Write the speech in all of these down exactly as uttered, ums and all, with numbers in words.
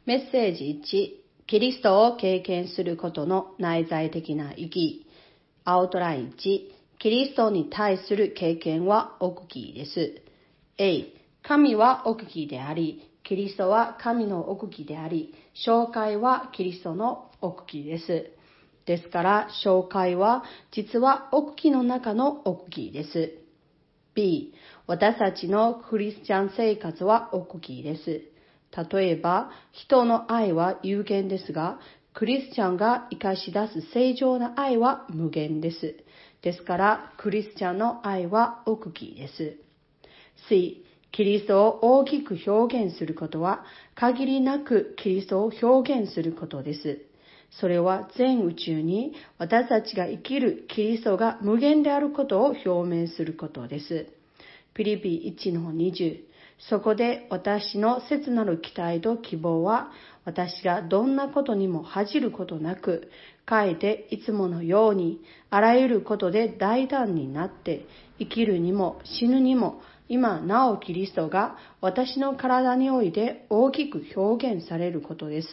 メッセージいち、キリストを経験することの内在的な意義。アウトラインいち、キリストに対する経験は奥義です。A、神は奥義であり、キリストは神の奥義であり、紹介はキリストの奥義です。ですから、紹介は実は奥義の中の奥義です。B、私たちのクリスチャン生活は奥義です。例えば、人の愛は有限ですが、クリスチャンが生かし出す正常な愛は無限です。ですから、クリスチャンの愛は奥義です。C、キリストを大きく表現することは、限りなくキリストを表現することです。それは全宇宙に私たちが生きるキリストが無限であることを表明することです。ピリピいちのにじゅう、そこで私の切なる期待と希望は、私がどんなことにも恥じることなく、かえていつものように、あらゆることで大胆になって、生きるにも死ぬにも、今なおキリストが私の体において大きく表現されることです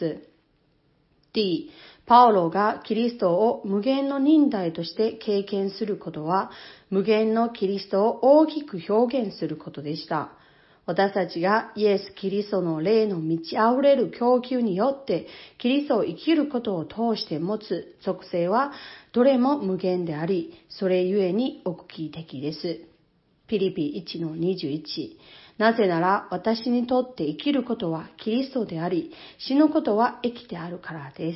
。D、パウロがキリストを無限の忍耐として経験することは、無限のキリストを大きく表現することでした。私たちがイエス・キリストの霊の満ち溢れる供給によってキリストを生きることを通して持つ属性はどれも無限であり、それゆえに奥義的です。ピリピいちのにじゅういち、なぜなら私にとって生きることはキリストであり、死ぬことは益であるからです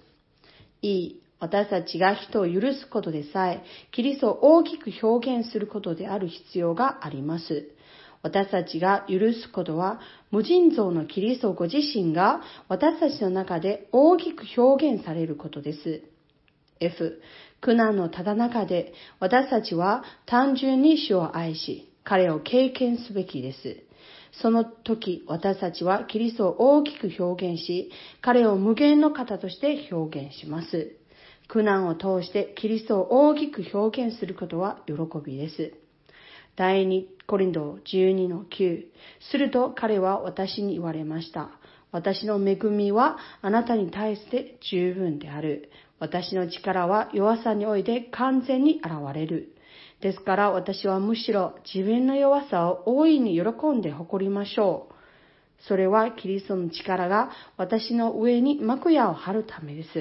。E、私たちが人を許すことでさえ、キリストを大きく表現することである必要があります。私たちが許すことは、無尽蔵のキリストご自身が私たちの中で大きく表現されることです。F、苦難のただ中で私たちは単純に主を愛し、彼を経験すべきです。その時、私たちはキリストを大きく表現し、彼を無限の方として表現します。苦難を通してキリストを大きく表現することは喜びです。第二コリントじゅうにのきゅう、すると彼は私に言われました。私の恵みはあなたに対して十分である。私の力は弱さにおいて完全に現れる。ですから私はむしろ自分の弱さを大いに喜んで誇りましょう。それはキリストの力が私の上に幕屋を張るためです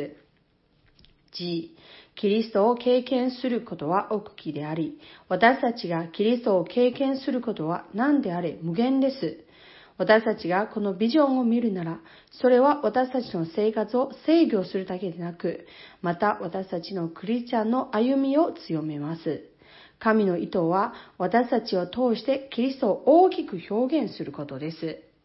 。G、キリストを経験することは奥義であり、私たちがキリストを経験することは何であれ無限です。私たちがこのビジョンを見るなら、それは私たちの生活を制御するだけでなく、また私たちのクリスチャンの歩みを強めます。神の意図は私たちを通してキリストを大きく表現することです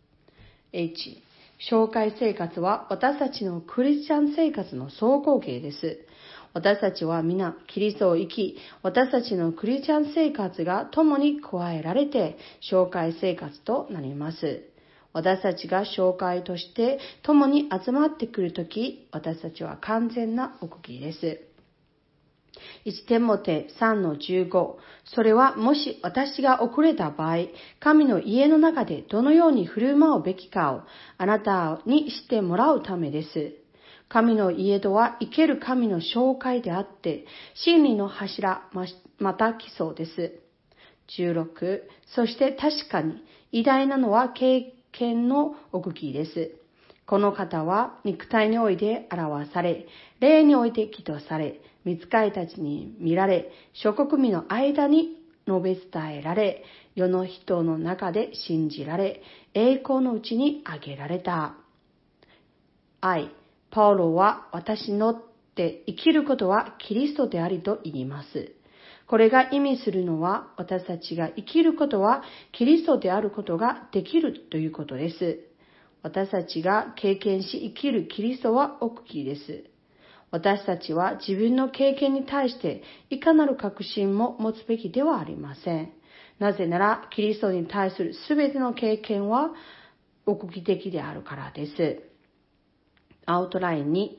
。H、紹介生活は私たちのクリスチャン生活の総合形です。私たちは皆キリストを生き、私たちのクリスチャン生活が共に加えられて紹介生活となります。私たちが紹介として共に集まってくるとき、私たちは完全な奥義です。いちテモテさんのじゅうご、それはもし私が遅れた場合、神の家の中でどのように振る舞うべきかをあなたに知ってもらうためです。神の家とは生ける神の紹介であって、真理の柱、また基礎です。じゅうろく、そして確かに偉大なのは経験の奥義です。この方は肉体において表され、霊において祈祷され、御使いたちに見られ、諸国民の間に述べ伝えられ、世の人の中で信じられ、栄光のうちに挙げられた。愛、パウロは私のって生きることはキリストでありと言います。これが意味するのは、私たちが生きることはキリストであることができるということです。私たちが経験し生きるキリストは奥義です。私たちは自分の経験に対していかなる確信も持つべきではありません。なぜなら、キリストに対するすべての経験は奥義的であるからです。アウトラインに、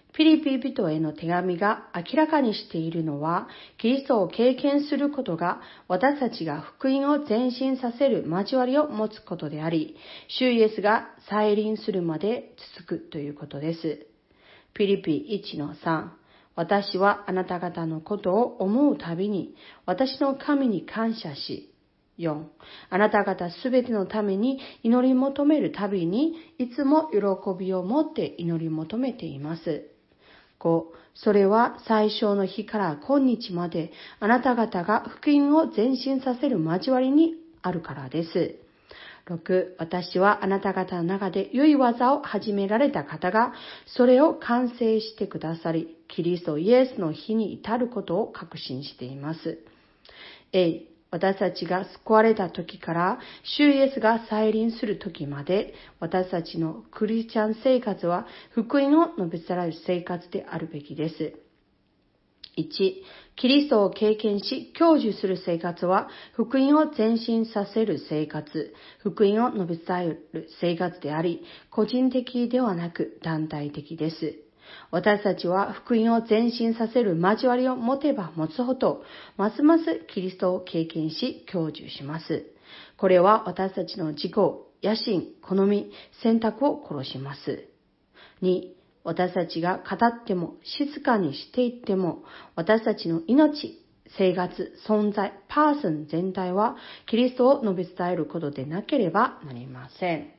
ピリピ人への手紙が明らかにしているのは、キリストを経験することが私たちが福音を前進させる交わりを持つことであり、主イエスが再臨するまで続くということです。ピリピいちのさん、私はあなた方のことを思うたびに私の神に感謝し、よん、あなた方すべてのために祈り求めるたびにいつも喜びを持って祈り求めています。ご、それは最初の日から今日まであなた方が福音を前進させる交わりにあるからです。ろく、私はあなた方の中で良い技を始められた方がそれを完成してくださり、キリストイエスの日に至ることを確信しています。A、私たちが救われた時から主イエスが再臨する時まで、私たちのクリスチャン生活は福音を述べ伝える生活であるべきです。いち、キリストを経験し享受する生活は福音を前進させる生活、福音を述べ伝える生活であり、個人的ではなく団体的です。私たちは福音を前進させる交わりを持てば持つほど、ますますキリストを経験し享受します。これは私たちの自己、野心、好み、選択を殺します。に、私たちが語っても静かにしていっても、私たちの命、生活、存在、パーソン全体はキリストを述べ伝えることでなければなりません。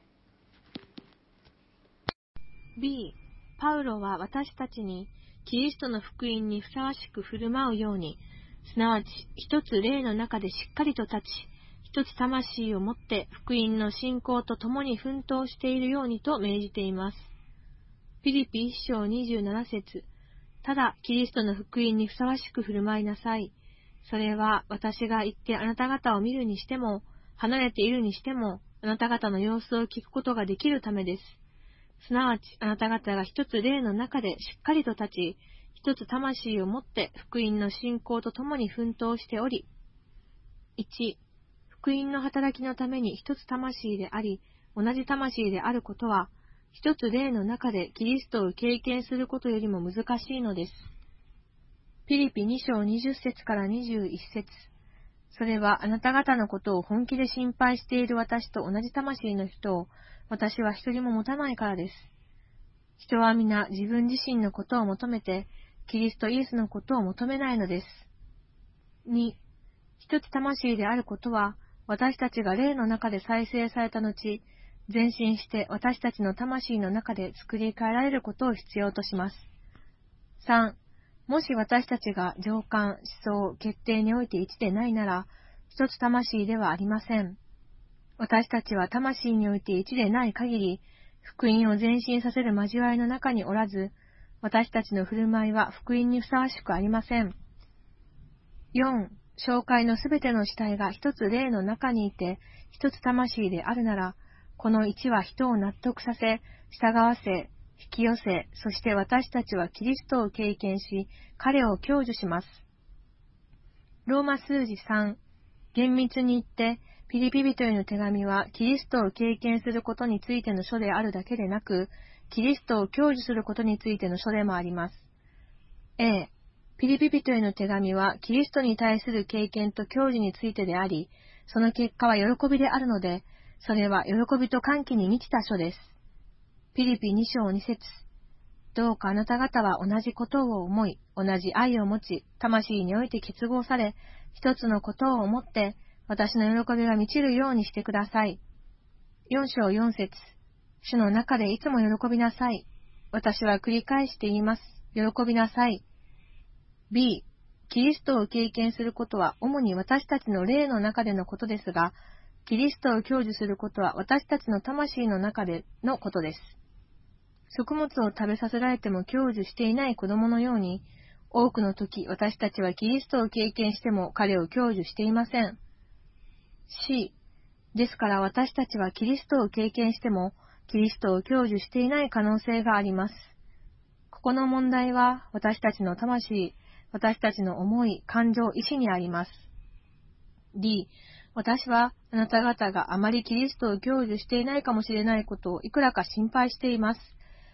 B、パウロは私たちにキリストの福音にふさわしく振る舞うように、すなわち一つ霊の中でしっかりと立ち、一つ魂を持って福音の信仰と共に奮闘しているようにと命じています。ピリピいっ章にじゅうなな節、ただキリストの福音にふさわしく振る舞いなさい。それは私が行ってあなた方を見るにしても、離れているにしても、あなた方の様子を聞くことができるためです。すなわちあなた方が一つ霊の中でしっかりと立ち、一つ魂を持って福音の信仰とともに奮闘しており、いち、福音の働きのために一つ魂であり、同じ魂であることは、一つ霊の中でキリストを経験することよりも難しいのです。ピリピに章にじゅっ節からにじゅういち節、それはあなた方のことを本気で心配している私と同じ魂の人を私は一人も持たないからです。人は皆自分自身のことを求めて、キリストイエスのことを求めないのです。に、一つ魂であることは、私たちが霊の中で再生された後、前進して私たちの魂の中で作り変えられることを必要とします。さん、もし私たちが情感、思想、決定において一でないなら、一つ魂ではありません。私たちは魂において一でない限り、福音を前進させる交わりの中におらず、私たちの振る舞いは福音にふさわしくありません。よん、教会のすべての主体が一つ霊の中にいて、一つ魂であるなら、この一は人を納得させ、従わせ、引き寄せ、そして私たちはキリストを経験し、彼を享受します。ローマ数字さん、厳密に言って、ピリピ人への手紙はキリストを経験することについての書であるだけでなく、キリストを享受することについての書でもあります。A、ピリピ人への手紙はキリストに対する経験と享受についてであり、その結果は喜びであるので、それは喜びと歓喜に満ちた書です。ピリピに章に節、どうかあなた方は同じことを思い、同じ愛を持ち、魂において結合され、一つのことを思って、私の喜びが満ちるようにしてください。よん章よん節、主の中でいつも喜びなさい。私は繰り返して言います。喜びなさい。B、キリストを経験することは主に私たちの霊の中でのことですが、キリストを享受することは私たちの魂の中でのことです。食物を食べさせられても享受していない子供のように、多くの時私たちはキリストを経験しても彼を享受していません。C、ですから私たちはキリストを経験しても、キリストを享受していない可能性があります。ここの問題は、私たちの魂、私たちの思い、感情、意志にあります。D、私はあなた方があまりキリストを享受していないかもしれないことをいくらか心配しています。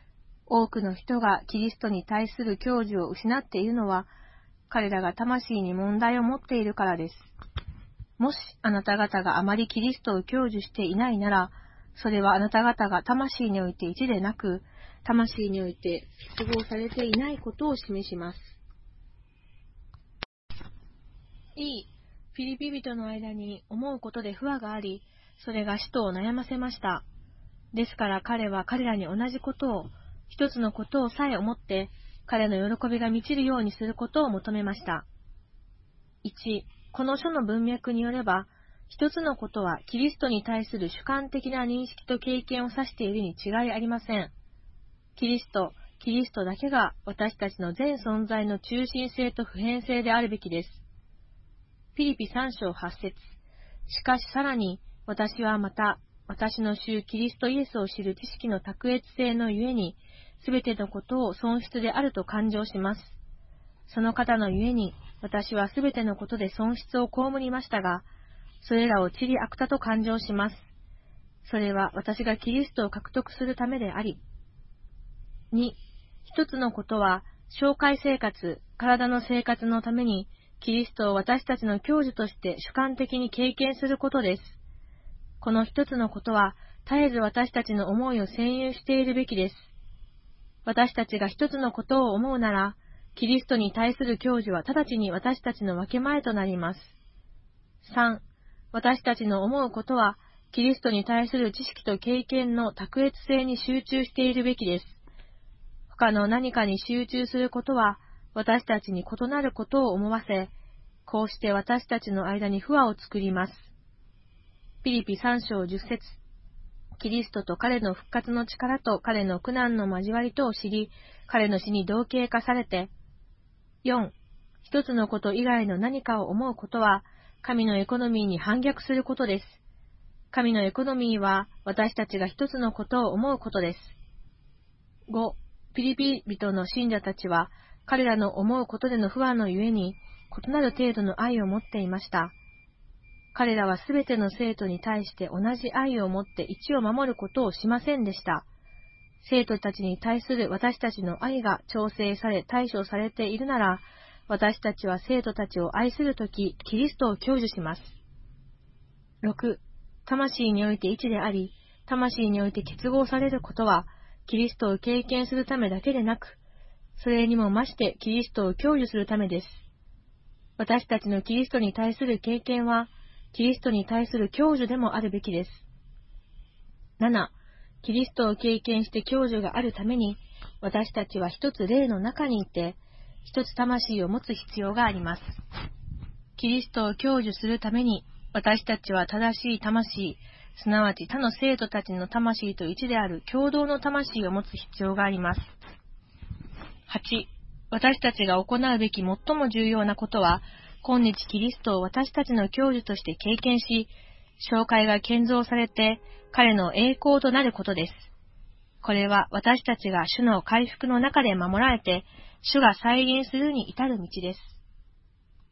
多くの人がキリストに対する享受を失っているのは、彼らが魂に問題を持っているからです。もしあなた方があまりキリストを享受していないなら、それはあなた方が魂において一でなく、魂において結合されていないことを示します。E、フィリピ人の間に思うことで不和があり、それが使徒を悩ませました。ですから彼は彼らに同じことを、一つのことをさえ思って、彼の喜びが満ちるようにすることを求めました。いち、この書の文脈によれば、一つのことはキリストに対する主観的な認識と経験を指しているに違いありません。キリスト、キリストだけが私たちの全存在の中心性と普遍性であるべきです。フィリピさん章はち節。しかしさらに、私はまた、私の主キリストイエスを知る知識の卓越性のゆえに、すべてのことを損失であると感情します。その方のゆえに、私はすべてのことで損失を被りましたが、それらを塵悪ったと感情します。それは私がキリストを獲得するためであり。に、一つのことは、紹介生活、体の生活のために、キリストを私たちの享受として主観的に経験することです。この一つのことは、絶えず私たちの思いを占有しているべきです。私たちが一つのことを思うなら、キリストに対する享受は直ちに私たちの分け前となります。さん、私たちの思うことは、キリストに対する知識と経験の卓越性に集中しているべきです。他の何かに集中することは、私たちに異なることを思わせ、こうして私たちの間に不和を作ります。フィリピさん章じゅっ節。キリストと彼の復活の力と彼の苦難の交わりとを知り、彼の死に同型化されて。よん、一つのこと以外の何かを思うことは、神のエコノミーに反逆することです。神のエコノミーは、私たちが一つのことを思うことです。ご、フィリピ人の信者たちは、彼らの思うことでの不安のゆえに、異なる程度の愛を持っていました。彼らはすべての生徒に対して同じ愛を持って一を守ることをしませんでした。生徒たちに対する私たちの愛が調整され対処されているなら、私たちは生徒たちを愛するとき、キリストを享受します。ろく、魂において一であり、魂において結合されることは、キリストを経験するためだけでなく、それにも増してキリストを享受するためです。私たちのキリストに対する経験は、キリストに対する享受でもあるべきです。なな、キリストを経験して享受があるために、私たちは一つ霊の中にいて、一つ魂を持つ必要があります。キリストを享受するために、私たちは正しい魂、すなわち他の生徒たちの魂と一である共同の魂を持つ必要があります。はち、私たちが行うべき最も重要なことは、今日キリストを私たちの享受として経験し、紹介が建造されて彼の栄光となることです。これは私たちが主の回復の中で守られて、主が再臨するに至る道です。